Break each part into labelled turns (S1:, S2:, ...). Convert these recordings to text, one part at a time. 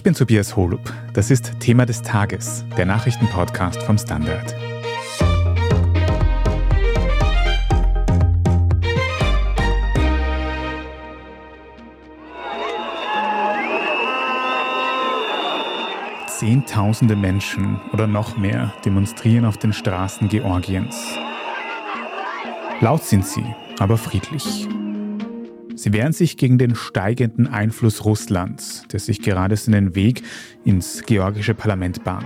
S1: Ich bin Tobias Holub. Das ist Thema des Tages, der Nachrichtenpodcast vom Standard. Zehntausende Menschen oder noch mehr demonstrieren auf den Straßen Georgiens. Laut sind sie, aber friedlich. Sie wehren sich gegen den steigenden Einfluss Russlands, der sich gerade seinen Weg ins georgische Parlament bahnt.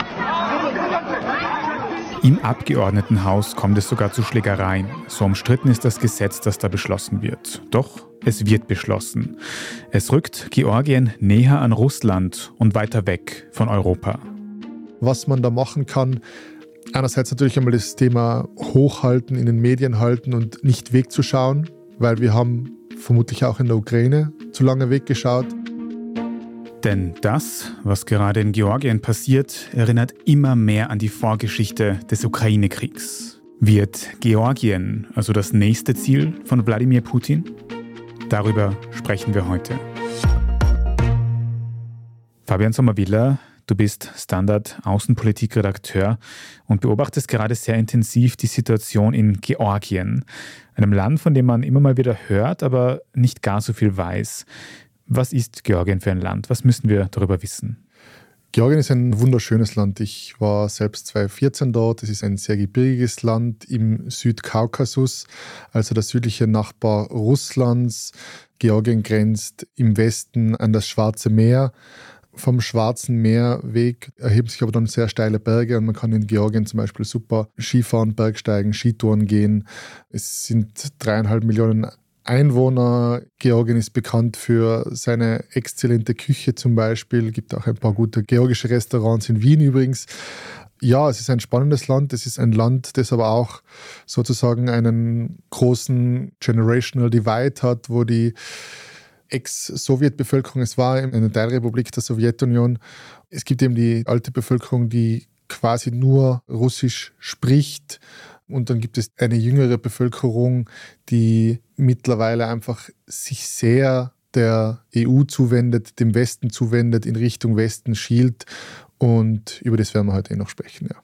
S1: Im Abgeordnetenhaus kommt es sogar zu Schlägereien. So umstritten ist das Gesetz, das da beschlossen wird. Doch es wird beschlossen. Es rückt Georgien näher an Russland und weiter weg von Europa.
S2: Was man da machen kann, einerseits natürlich einmal das Thema hochhalten, in den Medien halten und nicht wegzuschauen, weil wir haben vermutlich auch in der Ukraine zu lange weggeschaut.
S1: Denn das, was gerade in Georgien passiert, erinnert immer mehr an die Vorgeschichte des Ukraine-Kriegs. Wird Georgien also das nächste Ziel von Wladimir Putin? Darüber sprechen wir heute. Fabian Sommer-Willer, du bist Standard-Außenpolitik-Redakteur und beobachtest gerade sehr intensiv die Situation in Georgien, einem Land, von dem man immer mal wieder hört, aber nicht gar so viel weiß. Was ist Georgien für ein Land? Was müssen wir darüber wissen?
S2: Georgien ist ein wunderschönes Land. Ich war selbst 2014 dort. Es ist ein sehr gebirgiges Land im Südkaukasus, also der südliche Nachbar Russlands. Georgien grenzt im Westen an das Schwarze Meer. Vom Schwarzen Meerweg erheben sich aber dann sehr steile Berge und man kann in Georgien zum Beispiel super Skifahren, Bergsteigen, Skitouren gehen. Es sind 3,5 Millionen Einwohner. Georgien ist bekannt für seine exzellente Küche zum Beispiel. Es gibt auch ein paar gute georgische Restaurants in Wien übrigens. Ja, es ist ein spannendes Land. Es ist ein Land, das aber auch sozusagen einen großen Generational Divide hat, wo die Ex-Sowjetbevölkerung, es war eine Teilrepublik der Sowjetunion. Es gibt eben die alte Bevölkerung, die quasi nur Russisch spricht. Und dann gibt es eine jüngere Bevölkerung, die mittlerweile einfach sich sehr der EU zuwendet, dem Westen zuwendet, in Richtung Westen schielt. Und über das werden wir heute noch sprechen, ja.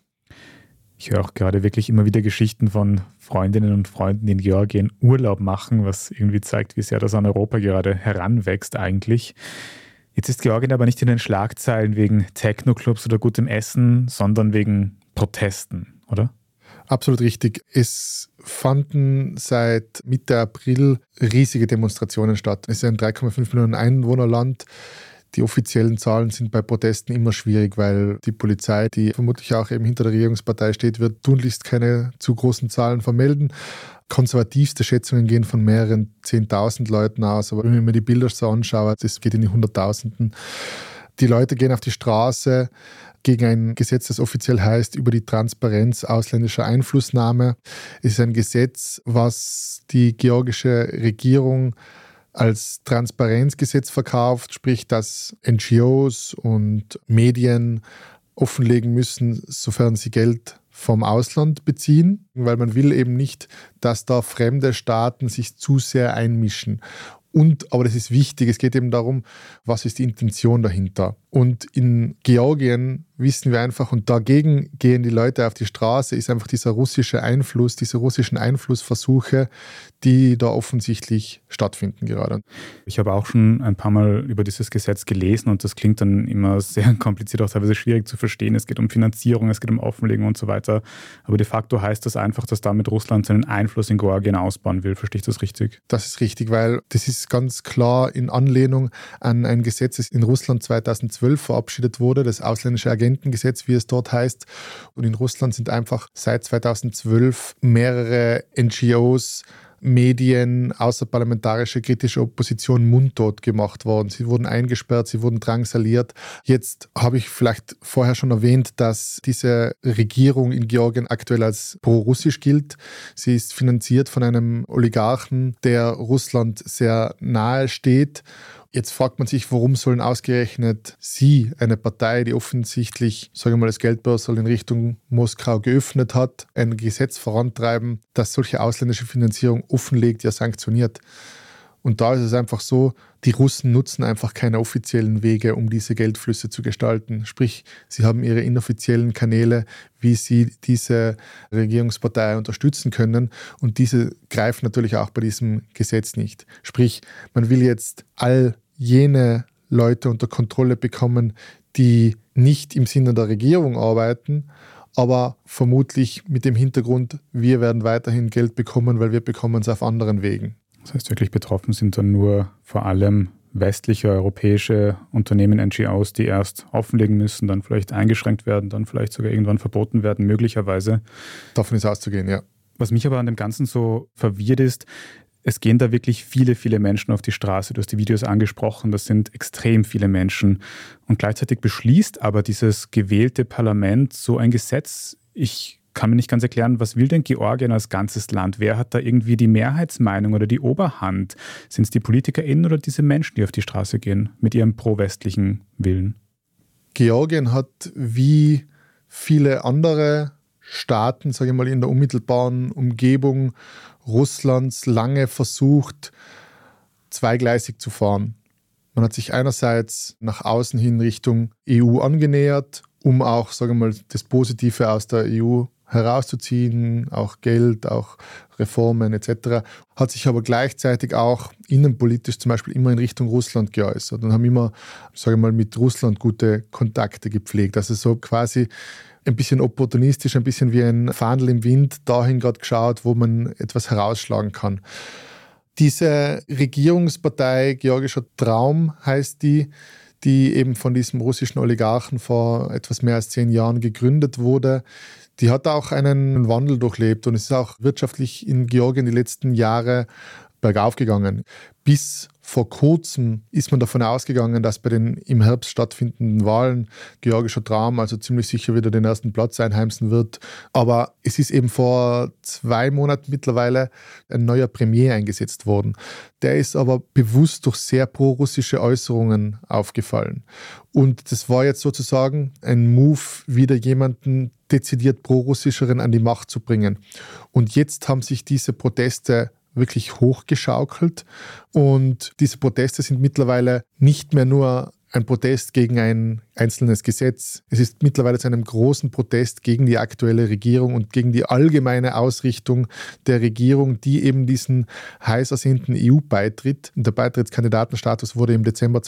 S1: Ich höre auch gerade wirklich immer wieder Geschichten von Freundinnen und Freunden, die in Georgien Urlaub machen, was irgendwie zeigt, wie sehr das an Europa gerade heranwächst eigentlich. Jetzt ist Georgien aber nicht in den Schlagzeilen wegen Techno-Clubs oder gutem Essen, sondern wegen Protesten, oder?
S2: Absolut richtig. Es fanden seit Mitte April riesige Demonstrationen statt. Es ist ein 3,5 Millionen Einwohnerland. Die offiziellen Zahlen sind bei Protesten immer schwierig, weil die Polizei, die vermutlich auch eben hinter der Regierungspartei steht, wird tunlichst keine zu großen Zahlen vermelden. Konservativste Schätzungen gehen von mehreren 10.000 Leuten aus. Aber wenn ich mir die Bilder so anschaue, das geht in die Hunderttausenden. Die Leute gehen auf die Straße gegen ein Gesetz, das offiziell heißt, über die Transparenz ausländischer Einflussnahme. Es ist ein Gesetz, was die georgische Regierung als Transparenzgesetz verkauft, sprich, dass NGOs und Medien offenlegen müssen, sofern sie Geld vom Ausland beziehen, weil man will eben nicht, dass da fremde Staaten sich zu sehr einmischen. Aber das ist wichtig, es geht eben darum, was ist die Intention dahinter. Und in Georgien wissen wir einfach, und dagegen gehen die Leute auf die Straße, ist einfach dieser russische Einfluss, diese russischen Einflussversuche, die da offensichtlich stattfinden gerade.
S1: Ich habe auch schon ein paar Mal über dieses Gesetz gelesen und das klingt dann immer sehr kompliziert, auch teilweise schwierig zu verstehen. Es geht um Finanzierung, es geht um Offenlegung und so weiter. Aber de facto heißt das einfach, dass damit Russland seinen Einfluss in Georgien ausbauen will. Verstehe ich das richtig?
S2: Das ist richtig, weil das ist ganz klar in Anlehnung an ein Gesetz, das in Russland 2012 verabschiedet wurde, das ausländische Agentengesetz, wie es dort heißt. Und in Russland sind einfach seit 2012 mehrere NGOs, Medien, außerparlamentarische kritische Opposition mundtot gemacht worden. Sie wurden eingesperrt, sie wurden drangsaliert. Jetzt habe ich vielleicht vorher schon erwähnt, dass diese Regierung in Georgien aktuell als pro-russisch gilt. Sie ist finanziert von einem Oligarchen, der Russland sehr nahe steht. Jetzt fragt man sich, warum sollen ausgerechnet Sie, eine Partei, die offensichtlich, sagen wir mal, das Geldbörsel in Richtung Moskau geöffnet hat, ein Gesetz vorantreiben, das solche ausländische Finanzierung offenlegt, ja sanktioniert. Und da ist es einfach so, die Russen nutzen einfach keine offiziellen Wege, um diese Geldflüsse zu gestalten. Sprich, sie haben ihre inoffiziellen Kanäle, wie sie diese Regierungspartei unterstützen können. Und diese greifen natürlich auch bei diesem Gesetz nicht. Sprich, man will jetzt all jene Leute unter Kontrolle bekommen, die nicht im Sinne der Regierung arbeiten, aber vermutlich mit dem Hintergrund, wir werden weiterhin Geld bekommen, weil wir bekommen es auf anderen Wegen.
S1: Das heißt, wirklich betroffen sind dann nur vor allem westliche, europäische Unternehmen, NGOs, die erst offenlegen müssen, dann vielleicht eingeschränkt werden, dann vielleicht sogar irgendwann verboten werden, möglicherweise.
S2: Davon ist auszugehen, ja.
S1: Was mich aber an dem Ganzen so verwirrt ist, es gehen da wirklich viele, viele Menschen auf die Straße. Du hast die Videos angesprochen, das sind extrem viele Menschen. Und gleichzeitig beschließt aber dieses gewählte Parlament so ein Gesetz. Ich kann mir nicht ganz erklären, was will denn Georgien als ganzes Land? Wer hat da irgendwie die Mehrheitsmeinung oder die Oberhand? Sind es die PolitikerInnen oder diese Menschen, die auf die Straße gehen mit ihrem pro-westlichen Willen?
S2: Georgien hat wie viele andere Staaten, sage ich mal, in der unmittelbaren Umgebung Russlands lange versucht, zweigleisig zu fahren. Man hat sich einerseits nach außen hin Richtung EU angenähert, um auch, sage ich mal, das Positive aus der EU herauszuziehen, auch Geld, auch Reformen etc., hat sich aber gleichzeitig auch innenpolitisch zum Beispiel immer in Richtung Russland geäußert und haben immer, sage ich mal, mit Russland gute Kontakte gepflegt. Also so quasi ein bisschen opportunistisch, ein bisschen wie ein Fahndel im Wind, dahin gerade geschaut, wo man etwas herausschlagen kann. Diese Regierungspartei Georgischer Traum heißt die eben von diesem russischen Oligarchen vor etwas mehr als 10 Jahren gegründet wurde, die hat auch einen Wandel durchlebt und es ist auch wirtschaftlich in Georgien die letzten Jahre bergauf gegangen. Bis vor kurzem ist man davon ausgegangen, dass bei den im Herbst stattfindenden Wahlen Georgischer Traum also ziemlich sicher wieder den ersten Platz einheimsen wird. Aber es ist eben vor 2 Monaten mittlerweile ein neuer Premier eingesetzt worden. Der ist aber bewusst durch sehr pro-russische Äußerungen aufgefallen. Und das war jetzt sozusagen ein Move, wieder jemanden dezidiert pro-russischeren an die Macht zu bringen. Und jetzt haben sich diese Proteste wirklich hochgeschaukelt und diese Proteste sind mittlerweile nicht mehr nur ein Protest gegen ein einzelnes Gesetz. Es ist mittlerweile zu einem großen Protest gegen die aktuelle Regierung und gegen die allgemeine Ausrichtung der Regierung, die eben diesen heiß ersehnten EU-Beitritt, der Beitrittskandidatenstatus wurde im Dezember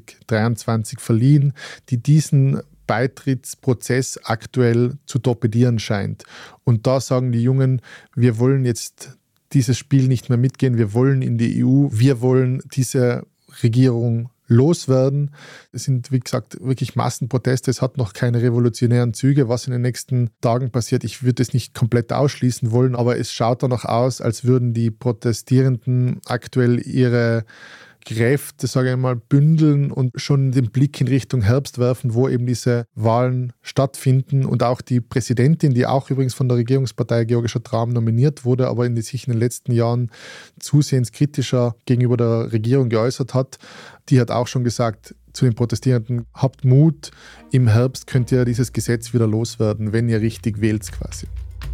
S2: 2023 verliehen, die diesen Beitrittsprozess aktuell zu torpedieren scheint. Und da sagen die Jungen, wir wollen jetzt dieses Spiel nicht mehr mitgehen, wir wollen in die EU, wir wollen diese Regierung loswerden. Es sind, wie gesagt, wirklich Massenproteste, es hat noch keine revolutionären Züge, was in den nächsten Tagen passiert. Ich würde es nicht komplett ausschließen wollen, aber es schaut danach aus, als würden die Protestierenden aktuell ihre Kräfte, sage ich mal, bündeln und schon den Blick in Richtung Herbst werfen, wo eben diese Wahlen stattfinden und auch die Präsidentin, die auch übrigens von der Regierungspartei Georgischer Traum nominiert wurde, aber sich in den letzten Jahren zusehends kritischer gegenüber der Regierung geäußert hat, die hat auch schon gesagt zu den Protestierenden, habt Mut, im Herbst könnt ihr dieses Gesetz wieder loswerden, wenn ihr richtig wählt quasi.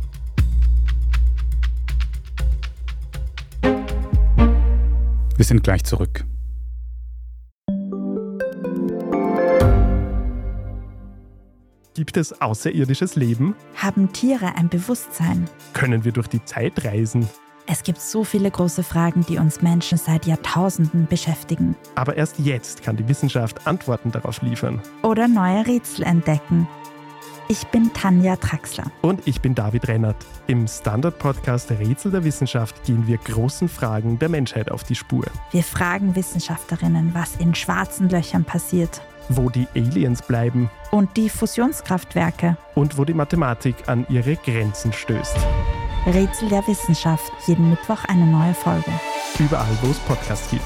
S1: Wir sind gleich zurück.
S3: Gibt es außerirdisches Leben?
S4: Haben Tiere ein Bewusstsein?
S3: Können wir durch die Zeit reisen?
S4: Es gibt so viele große Fragen, die uns Menschen seit Jahrtausenden beschäftigen.
S3: Aber erst jetzt kann die Wissenschaft Antworten darauf liefern.
S4: Oder neue Rätsel entdecken. Ich bin Tanja Traxler.
S3: Und ich bin David Rennert. Im Standard-Podcast Rätsel der Wissenschaft gehen wir großen Fragen der Menschheit auf die Spur.
S4: Wir fragen Wissenschaftlerinnen, was in schwarzen Löchern passiert.
S3: Wo die Aliens bleiben.
S4: Und die Fusionskraftwerke.
S3: Und wo die Mathematik an ihre Grenzen stößt.
S4: Rätsel der Wissenschaft. Jeden Mittwoch eine neue Folge.
S3: Überall, wo es Podcasts gibt.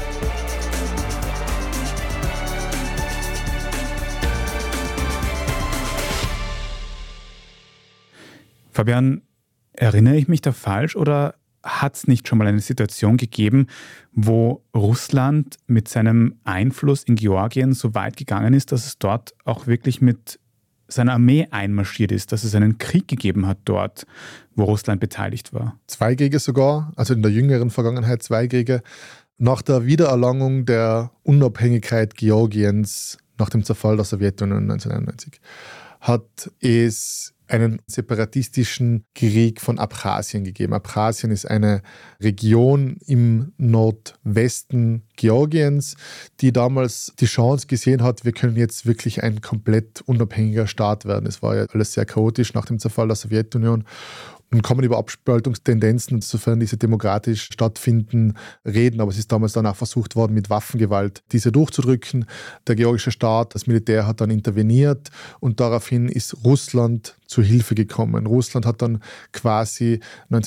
S1: Fabian, erinnere ich mich da falsch oder hat es nicht schon mal eine Situation gegeben, wo Russland mit seinem Einfluss in Georgien so weit gegangen ist, dass es dort auch wirklich mit seiner Armee einmarschiert ist, dass es einen Krieg gegeben hat dort, wo Russland beteiligt war?
S2: 2 Kriege sogar, also in der jüngeren Vergangenheit 2 Kriege. Nach der Wiedererlangung der Unabhängigkeit Georgiens nach dem Zerfall der Sowjetunion 1991 hat es einen separatistischen Krieg von Abchasien gegeben. Abchasien ist eine Region im Nordwesten Georgiens, die damals die Chance gesehen hat, wir können jetzt wirklich ein komplett unabhängiger Staat werden. Es war ja alles sehr chaotisch nach dem Zerfall der Sowjetunion. Und kann man über Abspaltungstendenzen, sofern diese demokratisch stattfinden, reden. Aber es ist damals dann auch versucht worden, mit Waffengewalt diese durchzudrücken. Der georgische Staat, das Militär hat dann interveniert und daraufhin ist Russland zu Hilfe gekommen. Russland hat dann quasi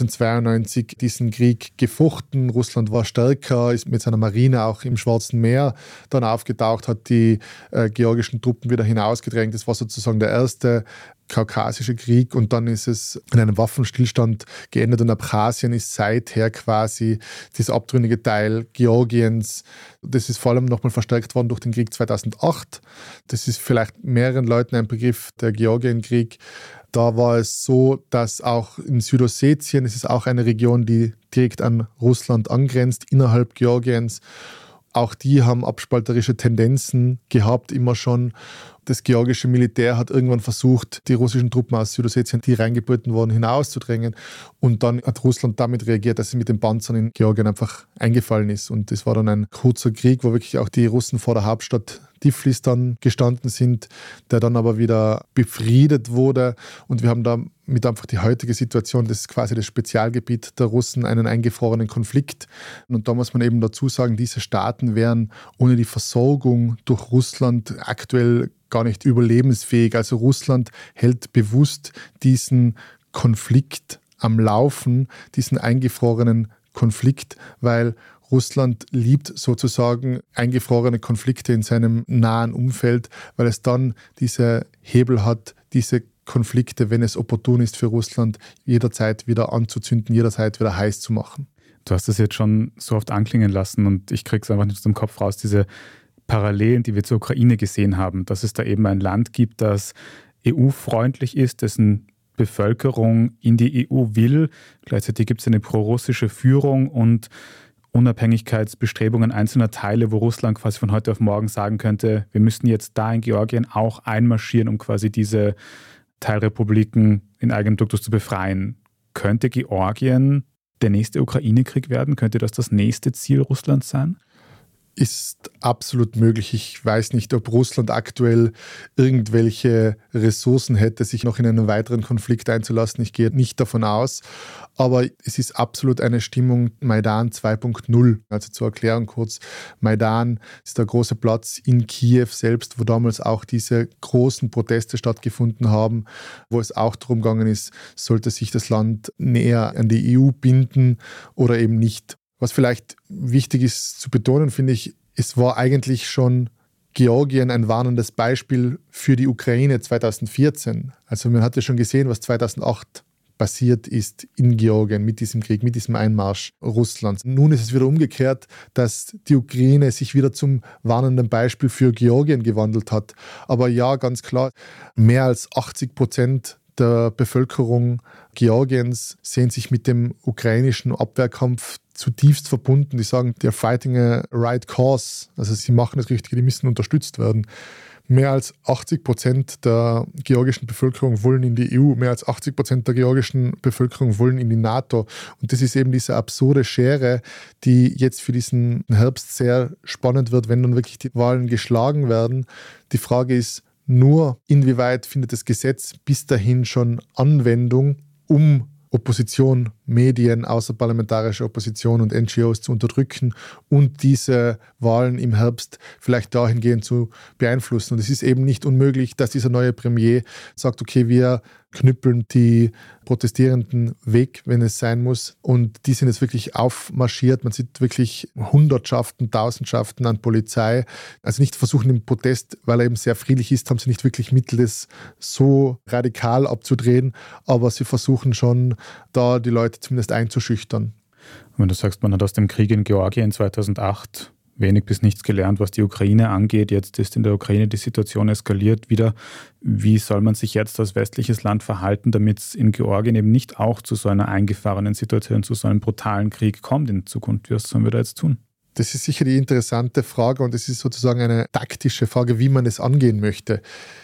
S2: 1992 diesen Krieg gefochten. Russland war stärker, ist mit seiner Marine auch im Schwarzen Meer dann aufgetaucht, hat die georgischen Truppen wieder hinausgedrängt. Das war sozusagen der erste Kaukasische Krieg und dann ist es in einem Waffenstillstand geendet und Abchasien ist seither quasi das abtrünnige Teil Georgiens. Das ist vor allem nochmal verstärkt worden durch den Krieg 2008. Das ist vielleicht mehreren Leuten ein Begriff, der Georgienkrieg. Da war es so, dass auch in Südossetien, es ist auch eine Region, die direkt an Russland angrenzt, innerhalb Georgiens. Auch die haben abspalterische Tendenzen gehabt, immer schon. Das georgische Militär hat irgendwann versucht, die russischen Truppen aus Südossetien, die reingeboten wurden, hinauszudrängen. Und dann hat Russland damit reagiert, dass sie mit den Panzern in Georgien einfach eingefallen ist. Und das war dann ein kurzer Krieg, wo wirklich auch die Russen vor der Hauptstadt Tiflis dann gestanden sind, der dann aber wieder befriedet wurde. Und wir haben damit einfach die heutige Situation, das ist quasi das Spezialgebiet der Russen, einen eingefrorenen Konflikt. Und da muss man eben dazu sagen, diese Staaten wären ohne die Versorgung durch Russland aktuell gar nicht überlebensfähig. Also Russland hält bewusst diesen Konflikt am Laufen, diesen eingefrorenen Konflikt, weil Russland liebt sozusagen eingefrorene Konflikte in seinem nahen Umfeld, weil es dann diese Hebel hat, diese Konflikte, wenn es opportun ist für Russland, jederzeit wieder anzuzünden, jederzeit wieder heiß zu machen.
S1: Du hast das jetzt schon so oft anklingen lassen und ich kriege es einfach nicht aus dem Kopf raus, diese Parallelen, die wir zur Ukraine gesehen haben, dass es da eben ein Land gibt, das EU-freundlich ist, dessen Bevölkerung in die EU will. Gleichzeitig gibt es eine prorussische Führung und Unabhängigkeitsbestrebungen einzelner Teile, wo Russland quasi von heute auf morgen sagen könnte, wir müssten jetzt da in Georgien auch einmarschieren, um quasi diese Teilrepubliken in eigenem Duktus zu befreien. Könnte Georgien der nächste Ukraine-Krieg werden? Könnte das nächste Ziel Russlands sein?
S2: Ist absolut möglich. Ich weiß nicht, ob Russland aktuell irgendwelche Ressourcen hätte, sich noch in einen weiteren Konflikt einzulassen. Ich gehe nicht davon aus. Aber es ist absolut eine Stimmung Maidan 2.0. Also zur Erklärung kurz. Maidan ist der große Platz in Kiew selbst, wo damals auch diese großen Proteste stattgefunden haben, wo es auch darum gegangen ist, sollte sich das Land näher an die EU binden oder eben nicht. Was vielleicht wichtig ist zu betonen, finde ich, es war eigentlich schon Georgien ein warnendes Beispiel für die Ukraine 2014. Also man hat ja schon gesehen, was 2008 passiert ist in Georgien mit diesem Krieg, mit diesem Einmarsch Russlands. Nun ist es wieder umgekehrt, dass die Ukraine sich wieder zum warnenden Beispiel für Georgien gewandelt hat. Aber ja, ganz klar, mehr als 80% der Bevölkerung Georgiens sehen sich mit dem ukrainischen Abwehrkampf zutiefst verbunden. Die sagen, they're fighting a right cause. Also sie machen das Richtige, die müssen unterstützt werden. Mehr als 80% der georgischen Bevölkerung wollen in die EU, mehr als 80% der georgischen Bevölkerung wollen in die NATO. Und das ist eben diese absurde Schere, die jetzt für diesen Herbst sehr spannend wird, wenn dann wirklich die Wahlen geschlagen werden. Die Frage ist nur, inwieweit findet das Gesetz bis dahin schon Anwendung, um Opposition, Medien, außerparlamentarische Opposition und NGOs zu unterdrücken und diese Wahlen im Herbst vielleicht dahingehend zu beeinflussen. Und es ist eben nicht unmöglich, dass dieser neue Premier sagt, okay, wir knüppeln die Protestierenden weg, wenn es sein muss. Und die sind jetzt wirklich aufmarschiert. Man sieht wirklich Hundertschaften, Tausendschaften an Polizei. Also nicht versuchen im Protest, weil er eben sehr friedlich ist, haben sie nicht wirklich Mittel, das so radikal abzudrehen. Aber sie versuchen schon, da die Leute zumindest einzuschüchtern.
S1: Wenn du sagst, man hat aus dem Krieg in Georgien 2008 wenig bis nichts gelernt, was die Ukraine angeht. Jetzt ist in der Ukraine die Situation eskaliert wieder. Wie soll man sich jetzt als westliches Land verhalten, damit es in Georgien eben nicht auch zu so einer eingefahrenen Situation, zu so einem brutalen Krieg kommt in Zukunft? Was sollen wir da jetzt tun?
S2: Das ist sicher die interessante Frage und es ist sozusagen eine taktische Frage, wie man es angehen möchte.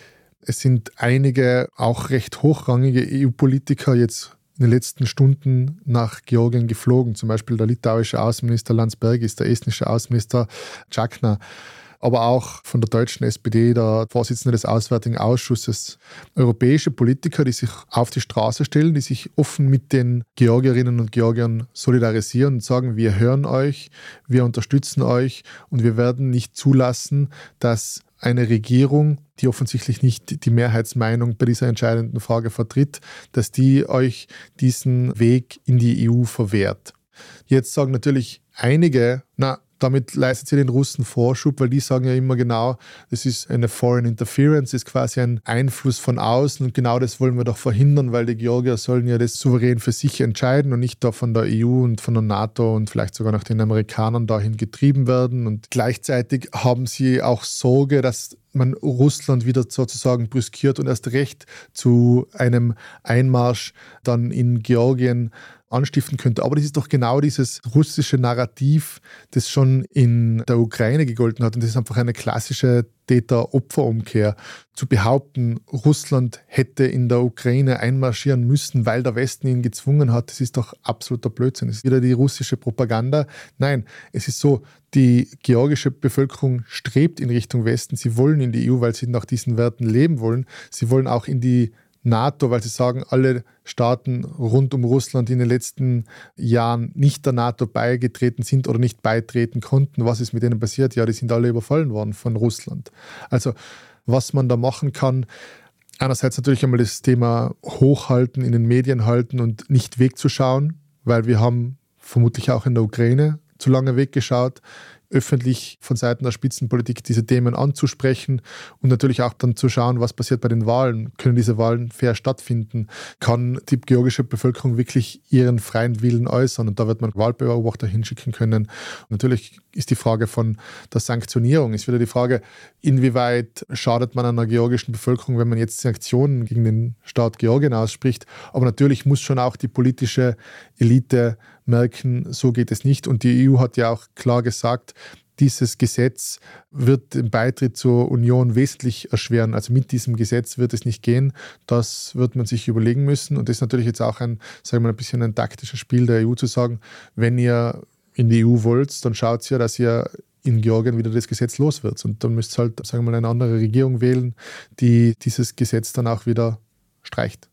S2: Es sind einige auch recht hochrangige EU-Politiker jetzt in den letzten Stunden nach Georgien geflogen. Zum Beispiel der litauische Außenminister Landsbergis, der estnische Außenminister Čakna, aber auch von der deutschen SPD der Vorsitzende des Auswärtigen Ausschusses. Europäische Politiker, die sich auf die Straße stellen, die sich offen mit den Georgierinnen und Georgiern solidarisieren und sagen, wir hören euch, wir unterstützen euch und wir werden nicht zulassen, dass eine Regierung, die offensichtlich nicht die Mehrheitsmeinung bei dieser entscheidenden Frage vertritt, dass die euch diesen Weg in die EU verwehrt. Jetzt sagen natürlich einige, damit leistet sie den Russen Vorschub, weil die sagen ja immer genau, das ist eine Foreign Interference, das ist quasi ein Einfluss von außen und genau das wollen wir doch verhindern, weil die Georgier sollen ja das souverän für sich entscheiden und nicht da von der EU und von der NATO und vielleicht sogar nach den Amerikanern dahin getrieben werden. Und gleichzeitig haben sie auch Sorge, dass man Russland wieder sozusagen brüskiert und erst recht zu einem Einmarsch dann in Georgien anstiften könnte. Aber das ist doch genau dieses russische Narrativ, das schon in der Ukraine gegolten hat. Und das ist einfach eine klassische Täter-Opfer-Umkehr. Zu behaupten, Russland hätte in der Ukraine einmarschieren müssen, weil der Westen ihn gezwungen hat, das ist doch absoluter Blödsinn. Das ist wieder die russische Propaganda. Nein, es ist so, die georgische Bevölkerung strebt in Richtung Westen. Sie wollen in die EU, weil sie nach diesen Werten leben wollen. Sie wollen auch in die NATO, weil sie sagen, alle Staaten rund um Russland, die in den letzten Jahren nicht der NATO beigetreten sind oder nicht beitreten konnten. Was ist mit denen passiert? Ja, die sind alle überfallen worden von Russland. Also was man da machen kann, einerseits natürlich einmal das Thema hochhalten, in den Medien halten und nicht wegzuschauen, weil wir haben vermutlich auch in der Ukraine zu lange weggeschaut, öffentlich von Seiten der Spitzenpolitik diese Themen anzusprechen und natürlich auch dann zu schauen, was passiert bei den Wahlen. Können diese Wahlen fair stattfinden? Kann die georgische Bevölkerung wirklich ihren freien Willen äußern? Und da wird man Wahlbeobachter hinschicken können. Und natürlich ist die Frage von der Sanktionierung, ist wieder die Frage, inwieweit schadet man einer georgischen Bevölkerung, wenn man jetzt Sanktionen gegen den Staat Georgien ausspricht. Aber natürlich muss schon auch die politische Elite merken, so geht es nicht. Und die EU hat ja auch klar gesagt, dieses Gesetz wird den Beitritt zur Union wesentlich erschweren. Also mit diesem Gesetz wird es nicht gehen. Das wird man sich überlegen müssen. Und das ist natürlich jetzt auch ein bisschen ein taktisches Spiel der EU zu sagen, wenn ihr in die EU wollt, dann schaut ihr, dass ihr in Georgien wieder das Gesetz los wird. Und dann müsst ihr halt, eine andere Regierung wählen, die dieses Gesetz dann auch wieder streicht.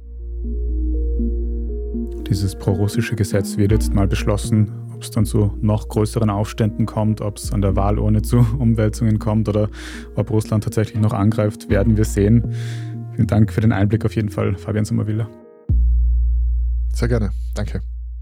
S1: Dieses prorussische Gesetz wird jetzt mal beschlossen. Ob es dann zu noch größeren Aufständen kommt, ob es an der Wahlurne zu Umwälzungen kommt oder ob Russland tatsächlich noch angreift, werden wir sehen. Vielen Dank für den Einblick auf jeden Fall, Fabian Sommerviller.
S2: Sehr gerne, danke.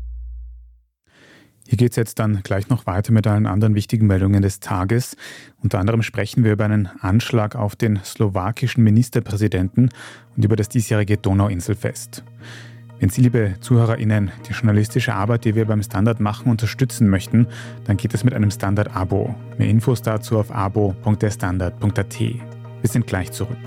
S1: Hier geht es jetzt dann gleich noch weiter mit allen anderen wichtigen Meldungen des Tages. Unter anderem sprechen wir über einen Anschlag auf den slowakischen Ministerpräsidenten und über das diesjährige Donauinselfest. Wenn Sie, liebe ZuhörerInnen, die journalistische Arbeit, die wir beim Standard machen, unterstützen möchten, dann geht es mit einem Standard-Abo. Mehr Infos dazu auf abo.derstandard.at. Wir sind gleich zurück.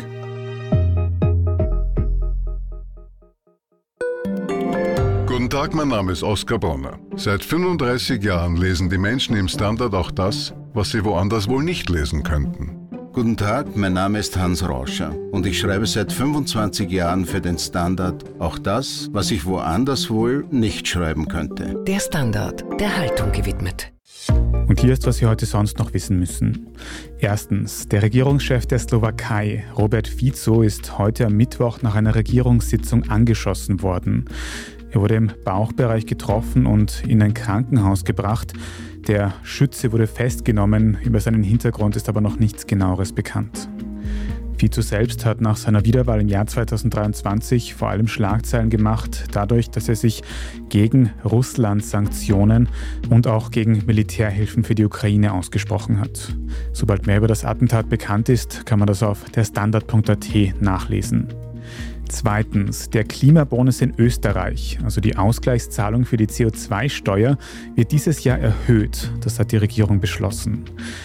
S5: Guten Tag, mein Name ist Oskar Bronner. Seit 35 Jahren lesen die Menschen im Standard auch das, was sie woanders wohl nicht lesen könnten.
S6: Guten Tag, mein Name ist Hans Rauscher und ich schreibe seit 25 Jahren für den Standard auch das, was ich woanders wohl nicht schreiben könnte.
S7: Der Standard, der Haltung gewidmet.
S1: Und hier ist, was Sie heute sonst noch wissen müssen. Erstens, der Regierungschef der Slowakei, Robert Fico, ist heute am Mittwoch nach einer Regierungssitzung angeschossen worden. Er wurde im Bauchbereich getroffen und in ein Krankenhaus gebracht. Der Schütze wurde festgenommen, über seinen Hintergrund ist aber noch nichts Genaueres bekannt. Fico selbst hat nach seiner Wiederwahl im Jahr 2023 vor allem Schlagzeilen gemacht, dadurch, dass er sich gegen Russlands Sanktionen und auch gegen Militärhilfen für die Ukraine ausgesprochen hat. Sobald mehr über das Attentat bekannt ist, kann man das auf derstandard.at nachlesen. Zweitens, der Klimabonus in Österreich, also die Ausgleichszahlung für die CO2-Steuer, wird dieses Jahr erhöht. Das hat die Regierung beschlossen.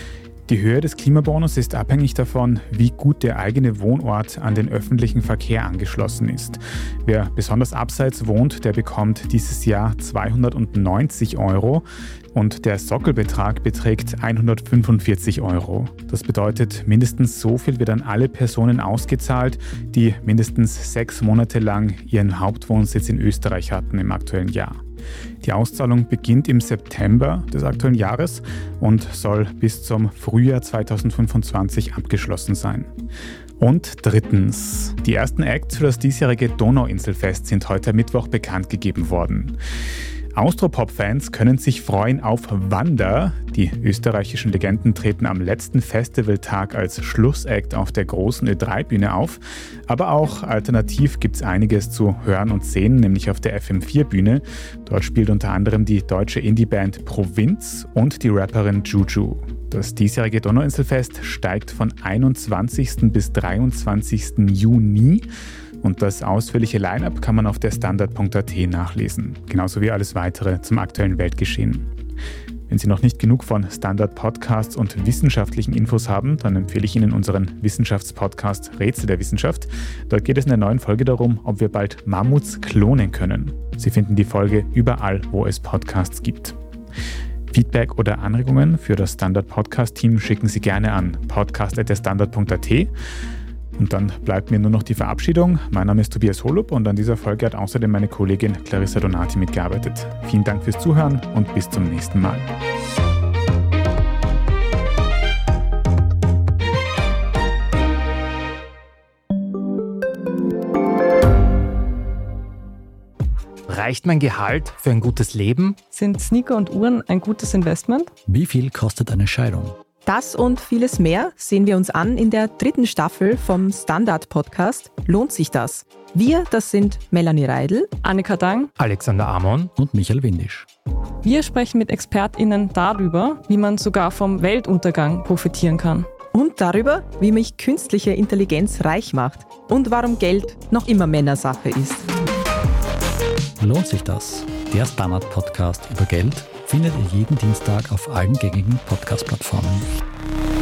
S1: Die Höhe des Klimabonus ist abhängig davon, wie gut der eigene Wohnort an den öffentlichen Verkehr angeschlossen ist. Wer besonders abseits wohnt, der bekommt dieses Jahr 290 € und der Sockelbetrag beträgt 145 €. Das bedeutet, mindestens so viel wird an alle Personen ausgezahlt, die mindestens 6 Monate lang ihren Hauptwohnsitz in Österreich hatten im aktuellen Jahr. Die Auszahlung beginnt im September des aktuellen Jahres und soll bis zum Frühjahr 2025 abgeschlossen sein. Und drittens, die ersten Acts für das diesjährige Donauinselfest sind heute Mittwoch bekannt gegeben worden. Austropop-Fans können sich freuen auf Wanda. Die österreichischen Legenden treten am letzten Festivaltag als Schlussact auf der großen Ö3-Bühne auf. Aber auch alternativ gibt es einiges zu hören und sehen, nämlich auf der FM4-Bühne. Dort spielt unter anderem die deutsche Indie-Band Provinz und die Rapperin Juju. Das diesjährige Donauinselfest steigt von 21. bis 23. Juni. Und das ausführliche Line-Up kann man auf der Standard.at nachlesen. Genauso wie alles weitere zum aktuellen Weltgeschehen. Wenn Sie noch nicht genug von Standard-Podcasts und wissenschaftlichen Infos haben, dann empfehle ich Ihnen unseren Wissenschaftspodcast Rätsel der Wissenschaft. Dort geht es in der neuen Folge darum, ob wir bald Mammuts klonen können. Sie finden die Folge überall, wo es Podcasts gibt. Feedback oder Anregungen für das Standard-Podcast-Team schicken Sie gerne an podcast@standard.at. Und dann bleibt mir nur noch die Verabschiedung. Mein Name ist Tobias Holub und an dieser Folge hat außerdem meine Kollegin Clarissa Donati mitgearbeitet. Vielen Dank fürs Zuhören und bis zum nächsten Mal.
S8: Reicht mein Gehalt für ein gutes Leben?
S9: Sind Sneaker und Uhren ein gutes Investment?
S10: Wie viel kostet eine Scheidung?
S9: Das und vieles mehr sehen wir uns an in der 3. Staffel vom Standard-Podcast Lohnt sich das? Wir, das sind Melanie Reidl, Annika Dang,
S8: Alexander Amon
S10: und Michael Windisch.
S9: Wir sprechen mit ExpertInnen darüber, wie man sogar vom Weltuntergang profitieren kann. Und darüber, wie mich künstliche Intelligenz reich macht und warum Geld noch immer Männersache ist.
S10: Lohnt sich das? Der Standard-Podcast über Geld findet ihr jeden Dienstag auf allen gängigen Podcast-Plattformen.